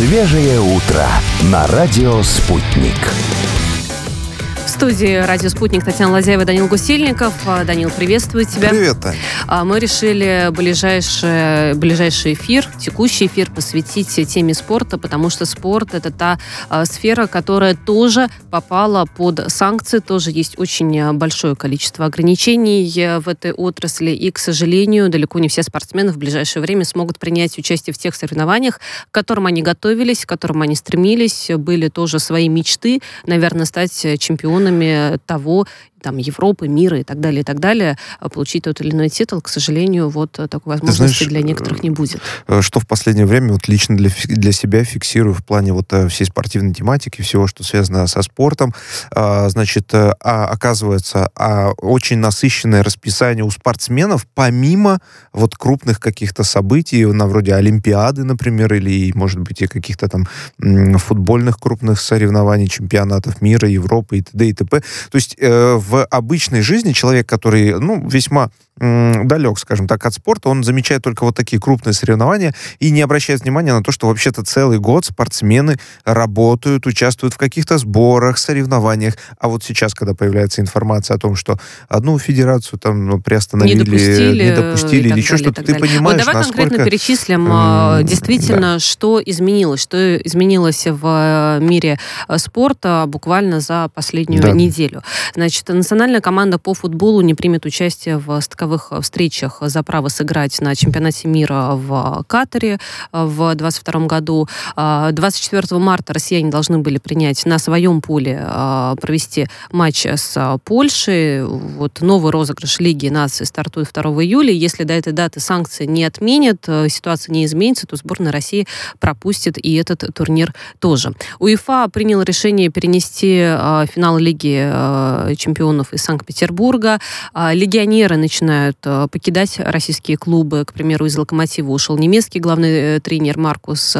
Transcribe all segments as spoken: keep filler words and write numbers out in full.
Свежее утро на радио «Спутник». В студии «Радио Спутник» Татьяна Лазяева, Данил Гусельников. Данил, приветствую тебя. Привет, Тань. Мы решили ближайший, ближайший эфир, текущий эфир посвятить теме спорта, потому что спорт – это та сфера, которая тоже попала под санкции. Тоже есть очень большое количество ограничений в этой отрасли. И, к сожалению, далеко не все спортсмены в ближайшее время смогут принять участие в тех соревнованиях, к которым они готовились, к которым они стремились. Были тоже свои мечты, наверное, стать чемпионом того, там, Европы, мира и так далее, и так далее, получить тот или иной титул, к сожалению, вот такой возможности знаешь, для некоторых не будет. Что в последнее время вот лично для, для себя фиксирую в плане вот всей спортивной тематики, всего, что связано со спортом, значит, оказывается, очень насыщенное расписание у спортсменов, помимо вот крупных каких-то событий, на вроде Олимпиады, например, или, может быть, и каких-то там футбольных крупных соревнований, чемпионатов мира, Европы и т.д. и т.п. То есть в В обычной жизни человек, который, ну, весьма м, далек, скажем так, от спорта, он замечает только вот такие крупные соревнования и не обращает внимания на то, что вообще-то целый год спортсмены работают, участвуют в каких-то сборах, соревнованиях. А вот сейчас, когда появляется информация о том, что одну федерацию там ну, приостановили, не допустили, не допустили или еще что-то, ты понимаешь, вот давай насколько... конкретно перечислим м- действительно, да. что изменилось, что изменилось в мире спорта буквально за последнюю да. неделю. Значит, национальная команда по футболу не примет участие в стыковых встречах за право сыграть на чемпионате мира в Катаре в двадцать втором году. двадцать четвёртого марта россияне должны были принять на своем поле, провести матч с Польшей. Вот новый розыгрыш Лиги наций стартует второго июля. Если до этой даты санкции не отменят, ситуация не изменится, то сборная России пропустит и этот турнир тоже. УЕФА принял решение перенести финал Лиги чемпионов из Санкт-Петербурга. Легионеры начинают покидать российские клубы. К примеру, из «Локомотива» ушел немецкий главный тренер Маркус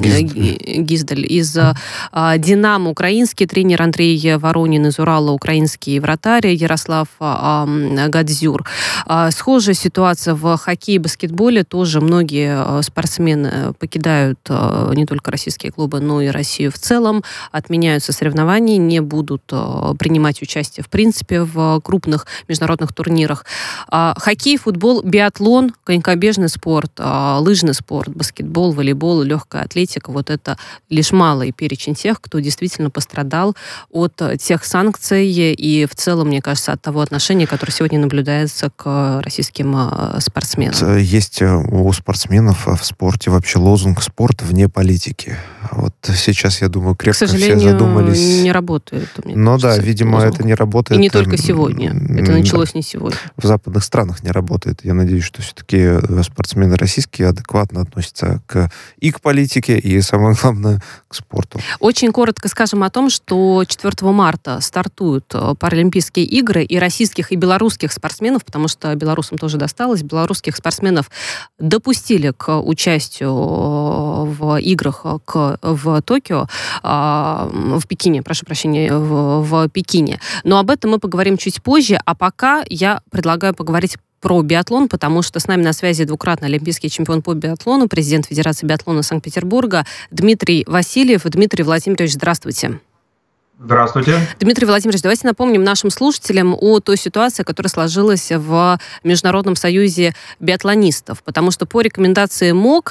Гиздель. Из «Динамо» украинский тренер Андрей Воронин. Из «Урала» украинский вратарь Ярослав Гадзюр. Схожая ситуация в хоккее и баскетболе. Тоже многие спортсмены покидают не только российские клубы, но и Россию в целом. Отменяются соревнования, не будут принимать участие в принципе в крупных международных турнирах. Хоккей, футбол, биатлон, конькобежный спорт, лыжный спорт, баскетбол, волейбол, легкая атлетика. Вот это лишь малый перечень тех, кто действительно пострадал от тех санкций и в целом, мне кажется, от того отношения, которое сегодня наблюдается к российским спортсменам. Есть у спортсменов в спорте вообще лозунг «спорт вне политики». Вот сейчас, я думаю, крепко все задумались. К сожалению, все не работает. Ну да, видимо, лозунг. Это не работает. И не только сегодня. Это началось не сегодня. В западных странах не работает. Я надеюсь, что все-таки спортсмены российские адекватно относятся к, и к политике, и, самое главное, к спорту. Очень коротко скажем о том, что четвёртого марта стартуют Паралимпийские игры, и российских, и белорусских спортсменов, потому что белорусам тоже досталось, белорусских спортсменов допустили к участию в играх к, в Токио, в Пекине, прошу прощения, в, в Пекине. Но об этом мы поговорим чуть позже, а пока я предлагаю поговорить про биатлон, потому что с нами на связи двукратный олимпийский чемпион по биатлону, президент Федерации биатлона Санкт-Петербурга Дмитрий Васильев. Дмитрий Владимирович, здравствуйте. Здравствуйте. Дмитрий Владимирович, давайте напомним нашим слушателям о той ситуации, которая сложилась в Международном союзе биатлонистов. Потому что по рекомендации МОК,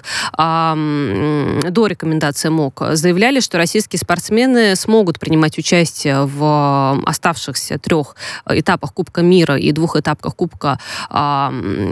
э, до рекомендации МОК, заявляли, что российские спортсмены смогут принимать участие в оставшихся трех этапах Кубка мира и двух этапах Кубка э,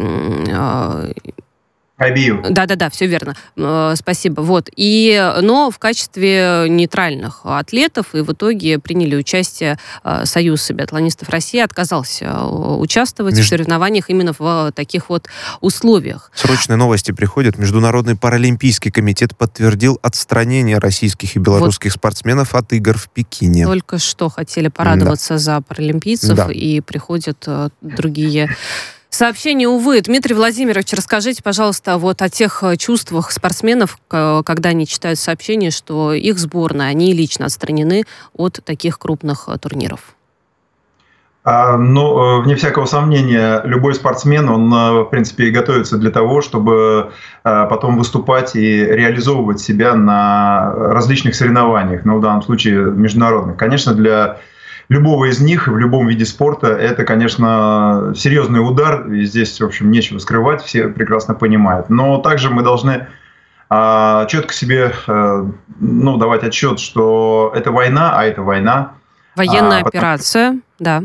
э, Айбию. Да-да-да, все верно. Спасибо. Вот. И, но в качестве нейтральных атлетов и в итоге приняли участие Союз биатлонистов России, отказался участвовать Меж... в соревнованиях именно в таких вот условиях. Срочные новости приходят. Международный паралимпийский комитет подтвердил отстранение российских и белорусских вот. спортсменов от игр в Пекине. Только что хотели порадоваться да. за паралимпийцев, да. и приходят другие сообщение, увы. Дмитрий Владимирович, расскажите, пожалуйста, вот о тех чувствах спортсменов, когда они читают сообщение, что их сборная, они лично отстранены от таких крупных турниров. А, ну, вне всякого сомнения, любой спортсмен, он, в принципе, и готовится для того, чтобы потом выступать и реализовывать себя на различных соревнованиях, ну, в данном случае международных. Конечно, для любого из них в любом виде спорта это, конечно, серьезный удар, и здесь, в общем, нечего скрывать, все прекрасно понимают. Но также мы должны а, четко себе а, ну, давать отчет, что это война, а это война. Военная а, операция, потому... да.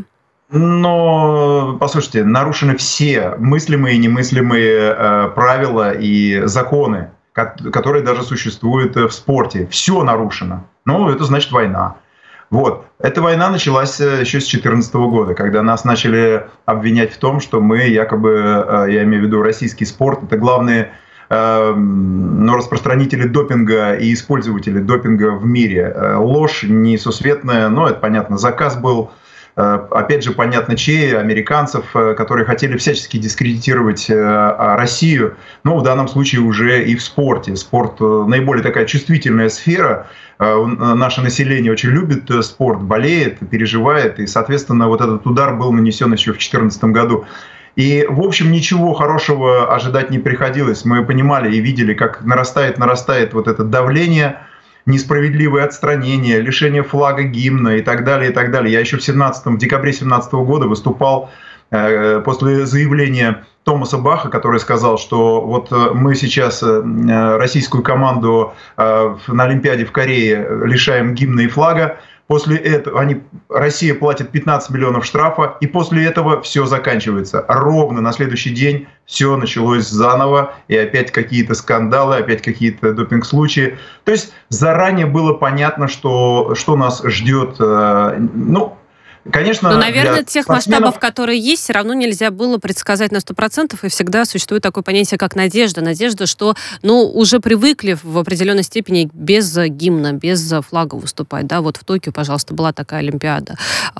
Но, послушайте, нарушены все мыслимые и немыслимые э, правила и законы, как, которые даже существуют в спорте. Все нарушено. Ну, это значит война. Вот. Эта война началась еще с две тысячи четырнадцатого года, когда нас начали обвинять в том, что мы якобы, э, я имею в виду российский спорт, это главные э, ну, распространители допинга и использователи допинга в мире. Э, ложь несусветная, но это понятно, заказ был. Опять же, понятно, чьи, американцев, которые хотели всячески дискредитировать Россию, но в данном случае уже и в спорте. Спорт наиболее такая чувствительная сфера. Наше население очень любит спорт, болеет, переживает, и, соответственно, вот этот удар был нанесен еще в две тысячи четырнадцатом году. И, в общем, ничего хорошего ожидать не приходилось. Мы понимали и видели, как нарастает, нарастает вот это давление, несправедливое отстранение, лишение флага, гимна и так далее, и так далее. Я еще в, в декабре две тысячи семнадцатого года выступал э, после заявления Томаса Баха, который сказал, что вот мы сейчас э, российскую команду э, на Олимпиаде в Корее лишаем гимна и флага. После этого они, Россия платит пятнадцать миллионов штрафа, и после этого все заканчивается. Ровно на следующий день все началось заново, и опять какие-то скандалы, опять какие-то допинг-случаи. То есть заранее было понятно, что, что нас ждет. Ну, конечно, но, наверное, тех спортсменов... масштабов, которые есть, все равно нельзя было предсказать на сто процентов, и всегда существует такое понятие, как надежда. Надежда, что ну, уже привыкли в определенной степени без гимна, без флага выступать. Да? Вот в Токио, пожалуйста, была такая Олимпиада.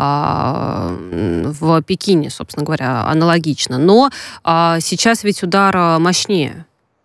А, в Пекине, собственно говоря, аналогично. Но а, сейчас ведь удар мощнее.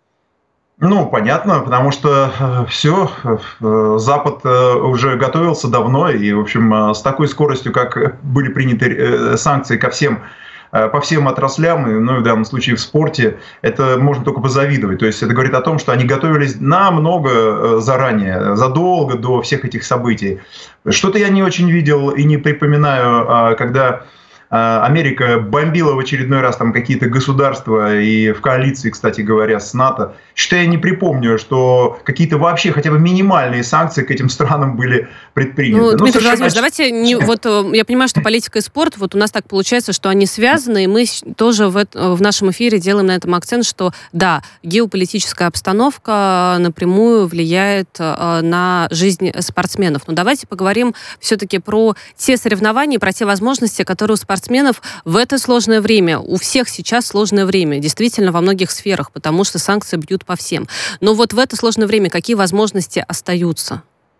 Ну, понятно, потому что э, все, э, Запад э, уже готовился давно, и, в общем, э, с такой скоростью, как были приняты э, санкции ко всем, э, по всем отраслям, и, ну, в данном случае в спорте, это можно только позавидовать. То есть это говорит о том, что они готовились намного э, заранее, задолго до всех этих событий. Что-то я не очень видел и не припоминаю, э, когда... Америка бомбила в очередной раз там какие-то государства и в коалиции, кстати говоря, с НАТО. Что я не припомню, что какие-то вообще хотя бы минимальные санкции к этим странам были предприняты. Ну, ну, Дмитрий совершенно... Владимирович, давайте не, вот я понимаю, что политика и спорт, вот у нас так получается, что они связаны, и мы тоже в, это, в нашем эфире делаем на этом акцент, что да, геополитическая обстановка напрямую влияет на жизнь спортсменов. Но давайте поговорим все-таки про те соревнования, про те возможности, которые у спортсменов спортсменов в это сложное время. У всех сейчас сложное время, действительно, во многих сферах, потому что санкции бьют по всем. Но вот в это сложное время какие возможности остаются?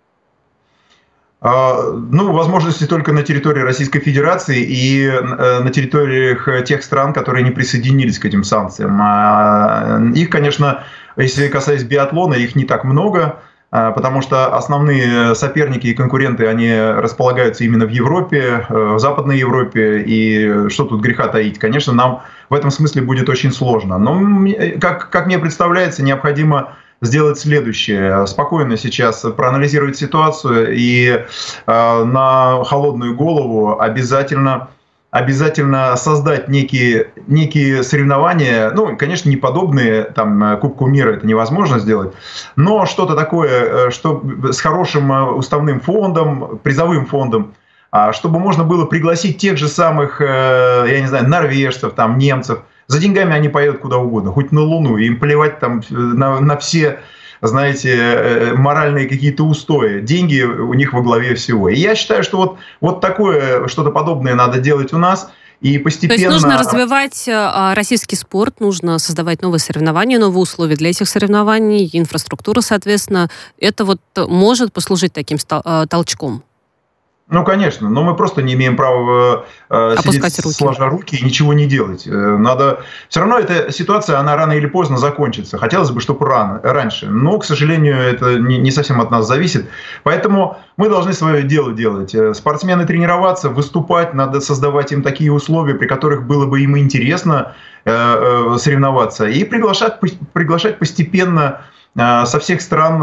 Ну, возможности только на территории Российской Федерации и на территориях тех стран, которые не присоединились к этим санкциям. Их, конечно, если касаясь биатлона, их не так много, потому что основные соперники и конкуренты, они располагаются именно в Европе, в Западной Европе, и что тут греха таить, конечно, нам в этом смысле будет очень сложно. Но, как, как мне представляется, необходимо сделать следующее. Спокойно сейчас проанализировать ситуацию и э, на холодную голову обязательно... обязательно создать некие, некие соревнования, ну, конечно, не подобные там, Кубку мира, это невозможно сделать, но что-то такое, что с хорошим уставным фондом, призовым фондом, чтобы можно было пригласить тех же самых, я не знаю, норвежцев, там, немцев. За деньгами они поедут куда угодно, хоть на Луну, им плевать там на, на все, знаете, моральные какие-то устои. Деньги у них во главе всего. И я считаю, что вот, вот такое, что-то подобное надо делать у нас. И постепенно... То есть нужно развивать российский спорт, нужно создавать новые соревнования, новые условия для этих соревнований, инфраструктура, соответственно. Это вот может послужить таким толчком? Ну, конечно, но мы просто не имеем права э, сидеть руки. сложа руки и ничего не делать. Надо... Все равно эта ситуация, она рано или поздно закончится. Хотелось бы, чтобы рано, раньше. Но, к сожалению, это не, не совсем от нас зависит. Поэтому мы должны свое дело делать. Спортсмены тренироваться, выступать, надо создавать им такие условия, при которых было бы им интересно э, э, соревноваться. И приглашать, приглашать постепенно со всех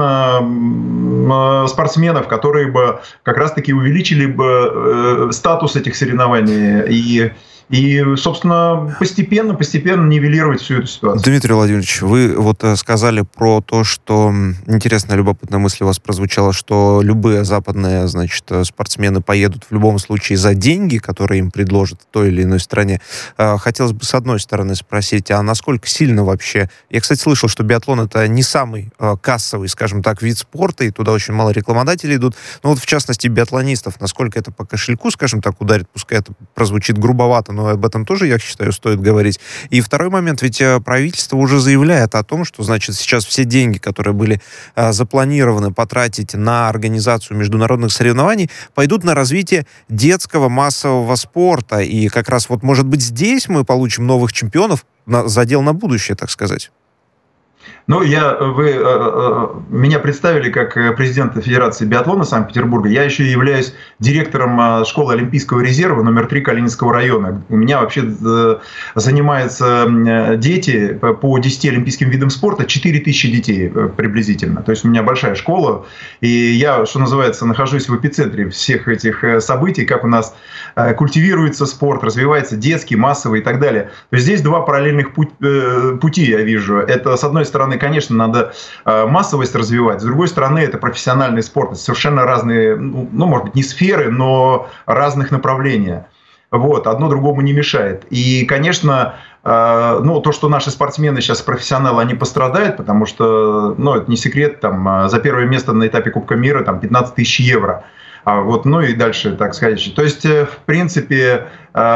стран спортсменов, которые бы как раз-таки увеличили бы статус этих соревнований и И, собственно, постепенно, постепенно нивелировать всю эту ситуацию. Дмитрий Владимирович, вы вот сказали про то, что интересная, любопытная мысль у вас прозвучала, что любые западные, значит, спортсмены поедут в любом случае за деньги, которые им предложат в той или иной стране. Хотелось бы, с одной стороны, спросить, а насколько сильно вообще... Я, кстати, слышал, что биатлон — это не самый кассовый, скажем так, вид спорта, и туда очень мало рекламодателей идут. Но вот, в частности, биатлонистов, насколько это по кошельку, скажем так, ударит, пускай это прозвучит грубовато, но об этом тоже, я считаю, стоит говорить. И второй момент, ведь правительство уже заявляет о том, что, значит, сейчас все деньги, которые были а, запланированы потратить на организацию международных соревнований, пойдут на развитие детского массового спорта. И как раз вот, может быть, здесь мы получим новых чемпионов, на, задел на будущее, так сказать. Ну, я, вы э, э, меня представили как президента Федерации биатлона Санкт-Петербурга. Я еще являюсь директором школы Олимпийского резерва номер три Калининского района. У меня вообще э, занимаются дети по десяти олимпийским видам спорта, четыре тысячи детей приблизительно. То есть у меня большая школа, и я, что называется, нахожусь в эпицентре всех этих событий, как у нас культивируется спорт, развивается детский, массовый и так далее. То есть здесь два параллельных пути, э, пути я вижу. Это, с одной стороны, конечно, надо э, массовость развивать. С другой стороны, это профессиональный спорт. Это совершенно разные, ну, может быть, не сферы, но разных направления. Вот, одно другому не мешает. И, конечно, э, ну, то, что наши спортсмены сейчас профессионалы, они пострадают, потому что, ну, это не секрет, там, за первое место на этапе Кубка мира там пятнадцать тысяч евро. А вот, ну и дальше, так сказать. То есть, в принципе,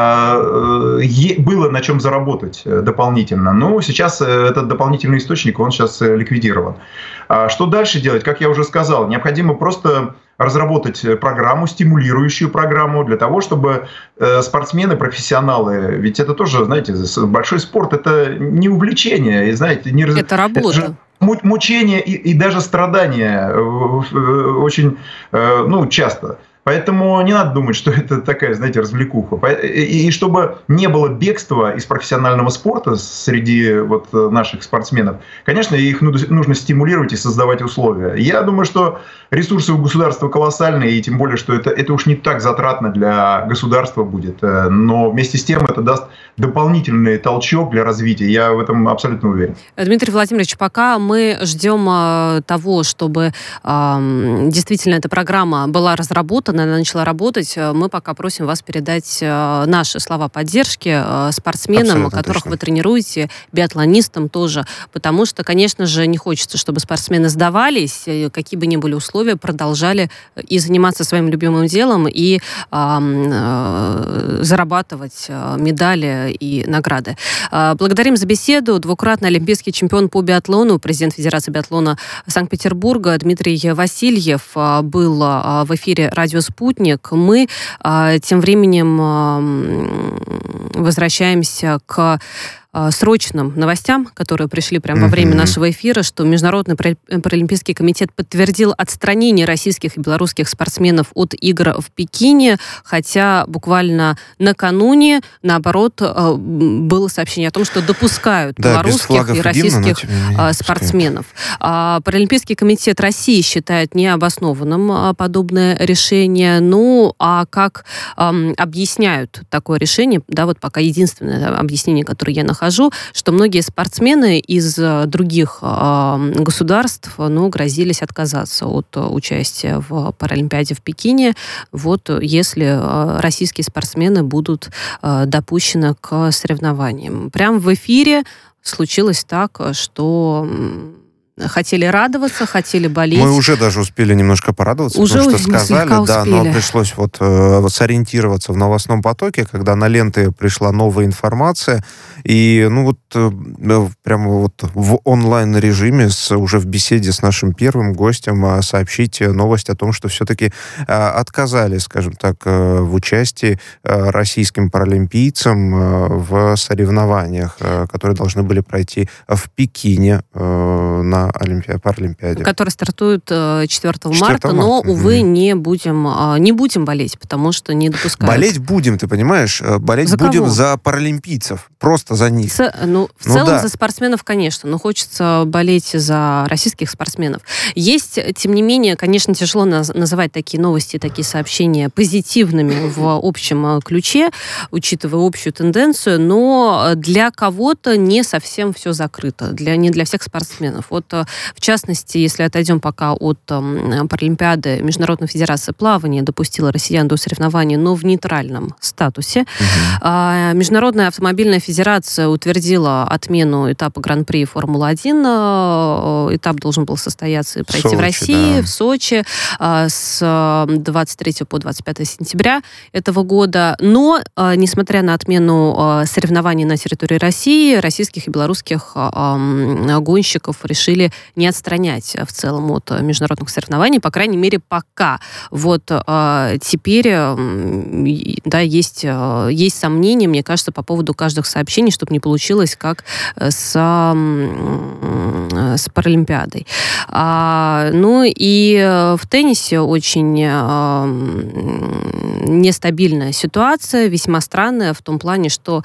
было на чем заработать дополнительно. Но сейчас этот дополнительный источник, он сейчас ликвидирован. Что дальше делать? Как я уже сказал, необходимо просто разработать программу, стимулирующую программу для того, чтобы спортсмены, профессионалы, ведь это тоже, знаете, большой спорт, это не увлечение, и, знаете, не это работа. Это же мучение и, и даже страдания очень, ну, часто. Поэтому не надо думать, что это такая, знаете, развлекуха. И чтобы не было бегства из профессионального спорта среди вот наших спортсменов, конечно, их нужно стимулировать и создавать условия. Я думаю, что ресурсы у государства колоссальные, и тем более, что это, это уж не так затратно для государства будет. Но вместе с тем это даст дополнительный толчок для развития. Я в этом абсолютно уверен. Дмитрий Владимирович, пока мы ждем того, чтобы действительно эта программа была разработана, она начала работать, мы пока просим вас передать наши слова поддержки спортсменам, абсолютно которых точно. Вы тренируете, биатлонистам тоже, потому что, конечно же, не хочется, чтобы спортсмены сдавались, какие бы ни были условия, продолжали и заниматься своим любимым делом, и э, зарабатывать медали и награды. Благодарим за беседу. Двукратный олимпийский чемпион по биатлону, президент Федерации биатлона Санкт-Петербурга Дмитрий Васильев был в эфире «Радио Спутник». Мы тем временем возвращаемся к срочным новостям, которые пришли прямо во время нашего эфира, что Международный паралимпийский комитет подтвердил отстранение российских и белорусских спортсменов от игр в Пекине, хотя буквально накануне, наоборот, было сообщение о том, что допускают да, белорусских и российских и гимна, спортсменов. Паралимпийский комитет России считает необоснованным подобное решение. Ну, а как объясняют такое решение, да, вот пока единственное объяснение, которое я нахожу, что многие спортсмены из других э, государств ну, грозились отказаться от участия в Паралимпиаде в Пекине, вот если э, российские спортсмены будут э, допущены к соревнованиям. Прямо в эфире случилось так, что хотели радоваться, хотели болеть. Мы уже даже успели немножко порадоваться, уже потому что сказали, да, успели. но пришлось вот э, сориентироваться в новостном потоке, когда на ленты пришла новая информация, и ну вот э, прямо вот в онлайн-режиме, с, уже в беседе с нашим первым гостем, э, сообщить новость о том, что все-таки э, отказали, скажем так, э, в участии э, российским паралимпийцам э, в соревнованиях, э, которые должны были пройти в Пекине э, на Олимпи... Паралимпиаде. Который стартует четвёртого марта, но, увы, mm-hmm. не будем, не будем болеть, потому что не допускают. Болеть будем, ты понимаешь? Болеть за будем кого? За паралимпийцев. Просто за них. С, ну, в ну, целом да. за спортсменов, конечно, но хочется болеть за российских спортсменов. Есть, тем не менее, конечно, тяжело наз- называть такие новости, такие сообщения позитивными в общем ключе, учитывая общую тенденцию, но для кого-то не совсем все закрыто, для, не для всех спортсменов. Вот, в частности, если отойдем пока от um, Паралимпиады, Международная федерация плавания допустила россиян до соревнований, но в нейтральном статусе. Uh-huh. А, Международная автомобильная федерация утвердила отмену этапа Гран-при Формулы-один. Этап должен был состояться и пройти Сочи, в России, да. в Сочи, а, с двадцать третьего по двадцать пятое сентября этого года. Но, а, несмотря на отмену а, соревнований на территории России, российских и белорусских а, а, гонщиков решили не отстранять в целом от международных соревнований, по крайней мере, пока. Вот э, теперь э, да, есть, э, есть сомнения, мне кажется, по поводу каждых сообщений, чтобы не получилось как с, э, с Паралимпиадой. А, ну и в теннисе очень э, нестабильная ситуация, весьма странная в том плане, что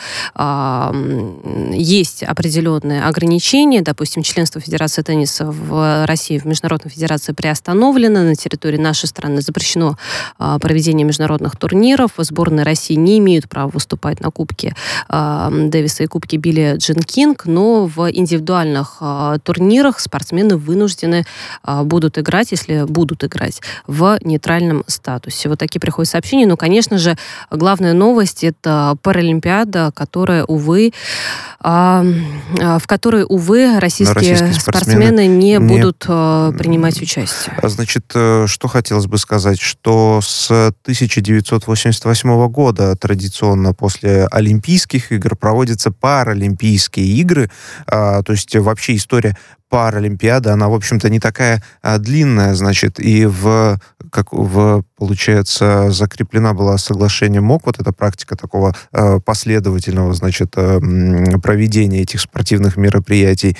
э, есть определенные ограничения, допустим, членство Федерации тенниса в России в Международной федерации приостановлено, на территории нашей страны запрещено а, проведение международных турниров, сборные России не имеют права выступать на Кубке а, Дэвиса и Кубке Билли Джин Кинг, но в индивидуальных а, турнирах спортсмены вынуждены а, будут играть, если будут играть, в нейтральном статусе. Вот такие приходят сообщения. Ну, конечно же, главная новость — это Паралимпиада, которая, увы, а, в которой, увы, российские, российские спортсмены, спортсмены не, не будут э, принимать участие. Значит, что хотелось бы сказать, что с тысяча девятьсот восемьдесят восьмого года традиционно после Олимпийских игр проводятся Паралимпийские игры, а, то есть вообще история Паралимпиада, она, в общем-то, не такая а, длинная, значит, и в, как в, получается, закреплена была соглашением МОК, вот эта практика такого а, последовательного, значит, а, проведения этих спортивных мероприятий.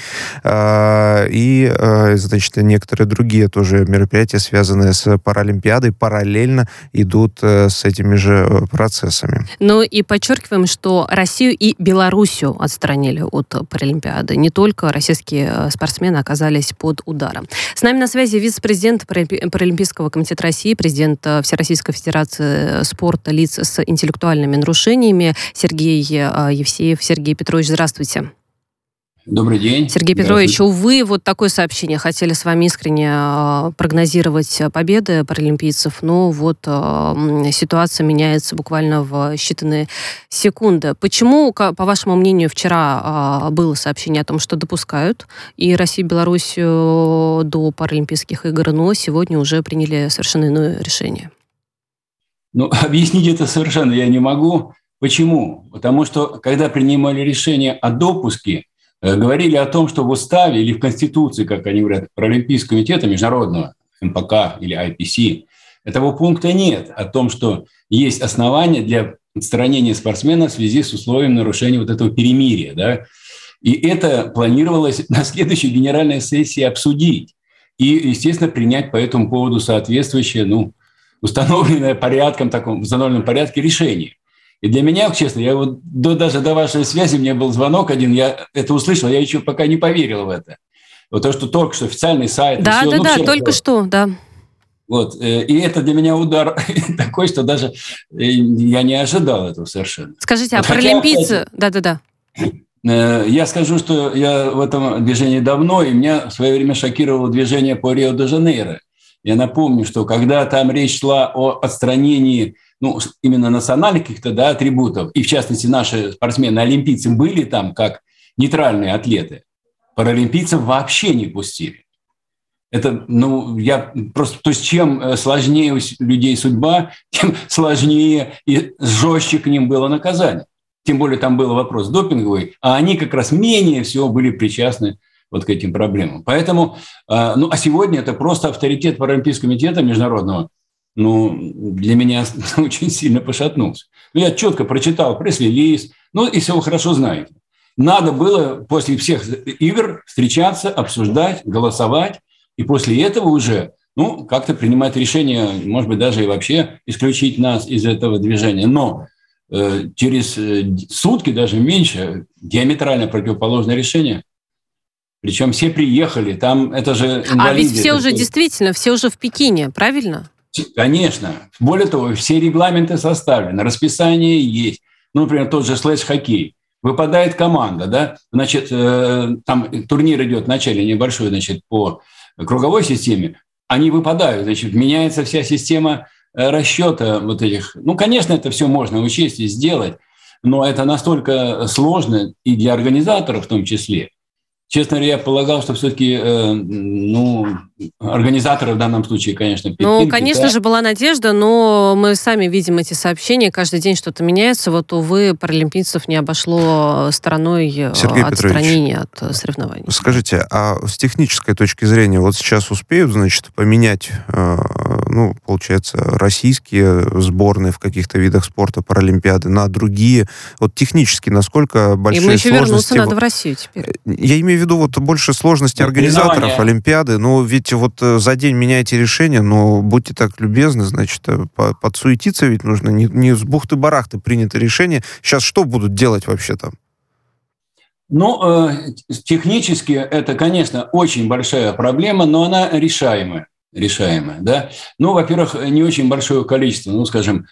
А, и, а, значит, некоторые другие тоже мероприятия, связанные с Паралимпиадой, параллельно идут а, с этими же процессами. Ну и подчеркиваем, что Россию и Белоруссию отстранили от Паралимпиады. Не только российские спортсмены оказались под ударом. С нами на связи вице-президент Паралимпийского комитета России, президент Всероссийской Федерации спорта лиц с интеллектуальными нарушениями Сергей Евсеев. Сергей Петрович, здравствуйте. Добрый день. Сергей Петрович, увы, вот такое сообщение. Хотели с вами искренне прогнозировать победы паралимпийцев, но вот э, ситуация меняется буквально в считанные секунды. Почему, по вашему мнению, вчера э, было сообщение о том, что допускают и Россию, и Белоруссию до Паралимпийских игр, но сегодня уже приняли совершенно иное решение? Ну, объяснить это совершенно я не могу. Почему? Потому что, когда принимали решение о допуске, говорили о том, что в уставе или в Конституции, как они говорят, Паралимпийского комитета международного, эм пэ ка или ай пи си, этого пункта нет о том, что есть основания для отстранения спортсмена в связи с условием нарушения вот этого перемирия. Да? И это планировалось на следующей генеральной сессии обсудить и, естественно, принять по этому поводу соответствующее, ну, установленное порядком, таком, в установленном порядке решение. И для меня, честно, я вот до, даже до вашей связи, у меня был звонок один, я это услышал, я еще пока не поверил в это. Вот то, что только что официальный сайт. Да, все, да, ну, да, все только было. что, да. Вот, и это для меня удар такой, что даже я не ожидал этого совершенно. Скажите, вот а паралимпийцы... Да-да-да. Я скажу, что я в этом движении давно, и меня в свое время шокировало движение по Рио-де-Жанейро. Я напомню, что когда там речь шла о отстранении, ну, именно национальных каких-то, да, атрибутов, и в частности наши спортсмены-олимпийцы были там как нейтральные атлеты, паралимпийцев вообще не пустили. Это, ну, я просто... То есть чем сложнее у людей судьба, тем сложнее и жестче к ним было наказание. Тем более там был вопрос допинговый, а они как раз менее всего были причастны вот к этим проблемам. Поэтому, ну, а сегодня это просто авторитет Паралимпийского комитета международного, ну, для меня очень сильно пошатнулся. Ну, я четко прочитал пресс-релиз, ну, и все вы хорошо знаете. Надо было после всех игр встречаться, обсуждать, голосовать, и после этого уже, ну, как-то принимать решение, может быть, даже и вообще исключить нас из этого движения. Но э, через сутки, даже меньше, диаметрально противоположное решение. Причем все приехали, там это же инвалиды. А ведь все это уже что? Действительно, все уже в Пекине, правильно? Конечно. Более того, все регламенты составлены, расписание есть. Ну, например, тот же слэш-хоккей. Выпадает команда, да, значит, э, там турнир идет вначале небольшой, значит, по круговой системе, они выпадают, значит, меняется вся система расчета вот этих. Ну, конечно, это все можно учесть и сделать, но это настолько сложно и для организаторов в том числе. Честно говоря, я полагал, что все-таки, э, ну, организаторы в данном случае, конечно, Пекин, Ну, конечно Китай. же, была надежда, но мы сами видим эти сообщения, каждый день что-то меняется. Вот, увы, паралимпийцев не обошло стороной Сергей отстранения от соревнований. Скажите, а с технической точки зрения, вот сейчас успеют, значит, поменять, э, ну, получается, российские сборные в каких-то видах спорта, паралимпиады на другие? Вот технически насколько большие Им еще сложности... вернуться надо в Россию теперь. Я имею в виду вот больше сложности Ну, организаторов соревнования. Олимпиады. Ну, ведь вот за день меняете решение, но будьте так любезны, значит, подсуетиться ведь нужно. Не, не с бухты-барахты принято решение. Сейчас что будут делать вообще там? Ну, э, технически это, конечно, очень большая проблема, но она решаемая. решаемая, да. Ну, во-первых, не очень большое количество, ну, скажем,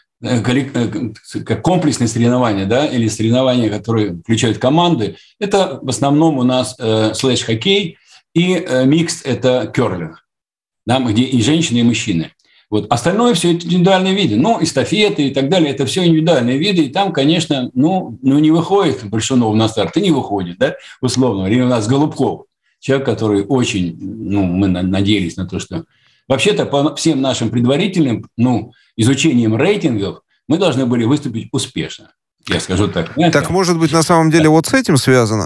как комплексные соревнования, да, или соревнования, которые включают команды, это в основном у нас э, слэш-хоккей и э, микс – это керлинг, да, где и женщины, и мужчины. Вот. Остальное все это индивидуальные виды, ну, эстафеты и так далее, это все индивидуальные виды, и там, конечно, ну, ну не выходит Большунов на старт, и не выходит, да, условно. Или у нас Голубков, человек, который очень, ну, мы надеялись на то, что... Вообще-то, по всем нашим предварительным, ну, изучением рейтингов, мы должны были выступить успешно. Я скажу так. Так, может быть, на самом деле вот с этим связано?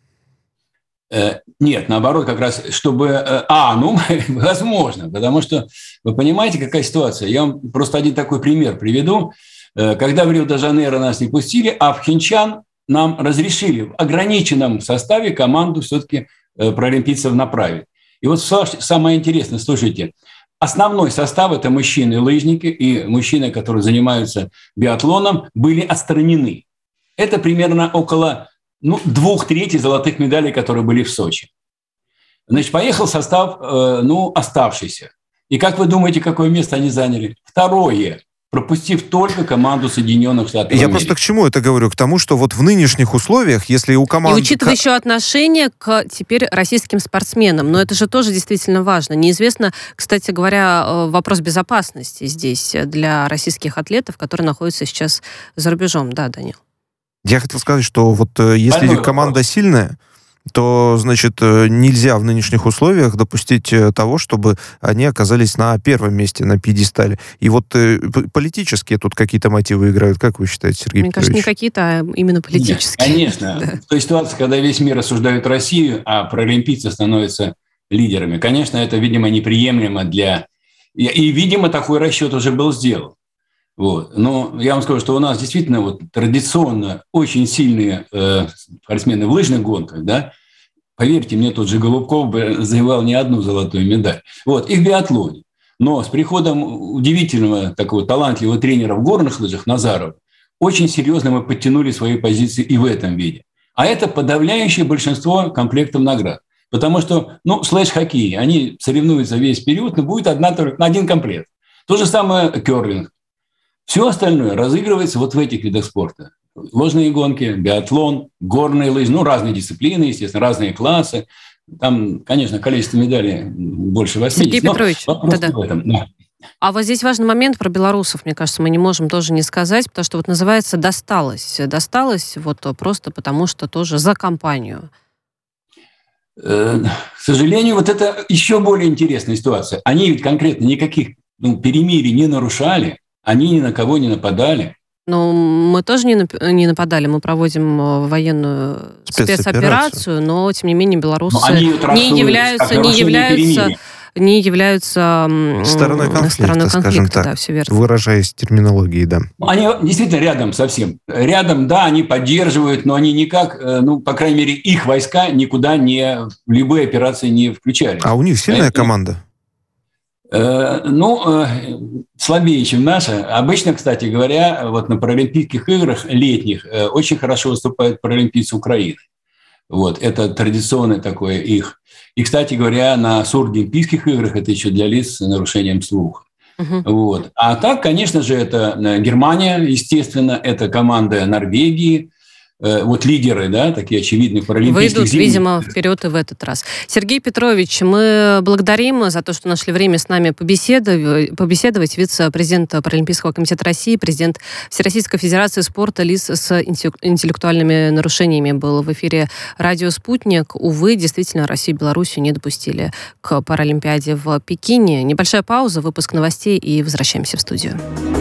Э, нет, наоборот, как раз, чтобы... Э, а, ну, возможно, потому что, вы понимаете, какая ситуация? Я вам просто один такой пример приведу. Э, когда в Рио-де-Жанейро нас не пустили, а в Пхенчхан нам разрешили в ограниченном составе команду все-таки э, паралимпийцев направить. И вот самое интересное, слушайте, основной состав – это мужчины-лыжники и мужчины, которые занимаются биатлоном, были отстранены. Это примерно около ну, двух третей золотых медалей, которые были в Сочи. Значит, поехал состав, э, ну, оставшийся. И как вы думаете, какое место они заняли? Второе. Пропустив только команду Соединенных Штатов Америки. Я просто к чему это говорю? К тому, что вот в нынешних условиях, если у команды... И учитывая еще отношение к теперь российским спортсменам, но это же тоже действительно важно. Неизвестно, кстати говоря, вопрос безопасности здесь для российских атлетов, которые находятся сейчас за рубежом. Да, Данил? Я хотел сказать, что вот если Больной команда вопрос. сильная, то, значит, нельзя в нынешних условиях допустить того, чтобы они оказались на первом месте, на пьедестале. И вот политические тут какие-то мотивы играют. Как вы считаете, Сергей Мне Петрович? кажется, не какие-то, а именно политические. Нет, конечно. Да. В той ситуации, когда весь мир осуждает Россию, а паралимпийцы становятся лидерами, конечно, это, видимо, неприемлемо для... И, и видимо, такой расчет уже был сделан. Вот. Но я вам скажу, что у нас действительно вот традиционно очень сильные э, спортсмены в лыжных гонках, да, поверьте мне, тот же Голубков бы завоевал не одну золотую медаль. Вот, и в биатлоне. Но с приходом удивительного такого талантливого тренера в горных лыжах Назарова очень серьезно мы подтянули свои позиции и в этом виде. А это подавляющее большинство комплектов наград. Потому что, ну, слэш-хоккей, они соревнуются весь период, но будет одна, один комплект. То же самое керлинг. Все остальное разыгрывается вот в этих видах спорта. Ложные гонки, биатлон, горные лыжи, ну, разные дисциплины, естественно, разные классы. Там, конечно, количество медалей больше восьмидесяти. Сергей Петрович, да-да. В этом, да. А вот здесь важный момент про белорусов, мне кажется, мы не можем тоже не сказать, потому что вот называется «досталось». Досталось вот просто потому, что тоже за компанию. К сожалению, вот это еще более интересная ситуация. Они ведь конкретно никаких ну, перемирий не нарушали, они ни на кого не нападали. Но мы тоже не, нап- не нападали, мы проводим военную спецоперацию, спецоперацию но, тем не менее, белорусы не являются... Не являются не являются стороной конфликта, стороной конфликта, скажем так, да, все верно. Выражаясь терминологией, да. Они действительно рядом совсем. Рядом, да, они поддерживают, но они никак, ну, по крайней мере, их войска никуда не, в любые операции не включали. А у них сильная Поэтому, команда? Э, ну, э, слабее, чем наша. Обычно, кстати говоря, вот на Паралимпийских играх летних э, очень хорошо выступают паралимпийцы Украины. Вот, это традиционное такое их. И, кстати говоря, на Сурдолимпийских играх это еще для лиц с нарушением слуха. Uh-huh. Вот. А так, конечно же, это Германия, естественно, это команда Норвегии, вот лидеры, да, такие очевидные паралимпийских выйдут, зимних. видимо, вперед и в этот раз. Сергей Петрович, мы благодарим за то, что нашли время с нами побеседовать. побеседовать. Вице-президент Паралимпийского комитета России, президент Всероссийской Федерации спорта лиц с интеллектуальными нарушениями был в эфире радио «Спутник». Увы, действительно, Россию и Белоруссию не допустили к Паралимпиаде в Пекине. Небольшая пауза, выпуск новостей и возвращаемся в студию.